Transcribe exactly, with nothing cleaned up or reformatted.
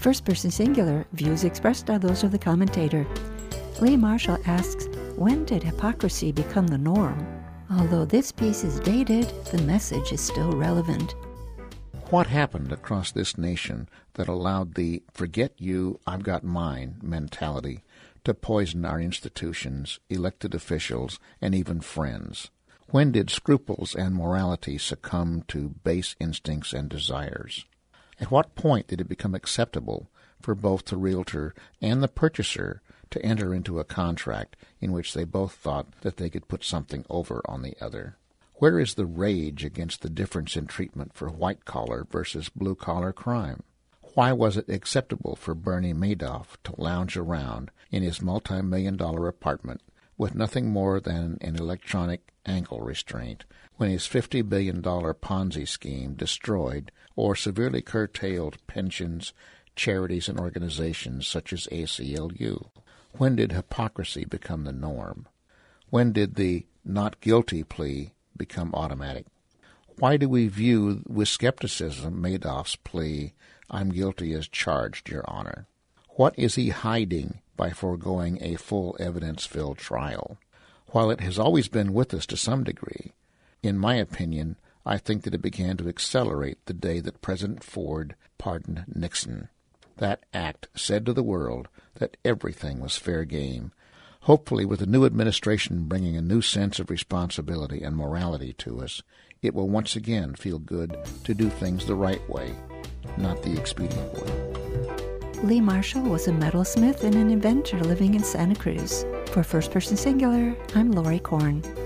First person singular, views expressed are those of the commentator. Lee Marshall asks, when did hypocrisy become the norm? Although this piece is dated, the message is still relevant. What happened across this nation that allowed the forget you, I've got mine mentality to poison our institutions, elected officials, and even friends? When did scruples and morality succumb to base instincts and desires? At what point did it become acceptable for both the realtor and the purchaser to enter into a contract in which they both thought that they could put something over on the other? Where is the rage against the difference in treatment for white-collar versus blue-collar crime? Why was it acceptable for Bernie Madoff to lounge around in his multi-million dollar apartment with nothing more than an electronic ankle restraint when his fifty billion dollar Ponzi scheme destroyed or severely curtailed pensions, charities, and organizations such as A C L U? When did hypocrisy become the norm? When did the not guilty plea become automatic? Why do we view with skepticism Madoff's plea, I'm guilty as charged, Your Honor? What is he hiding by foregoing a full evidence-filled trial? While it has always been with us to some degree, in my opinion, I think that it began to accelerate the day that President Ford pardoned Nixon. That act said to the world that everything was fair game. Hopefully, with the new administration bringing a new sense of responsibility and morality to us, it will once again feel good to do things the right way, not the expedient way. Lee Marshall was a metalsmith and an inventor living in Santa Cruz. For First Person Singular, I'm Lori Korn.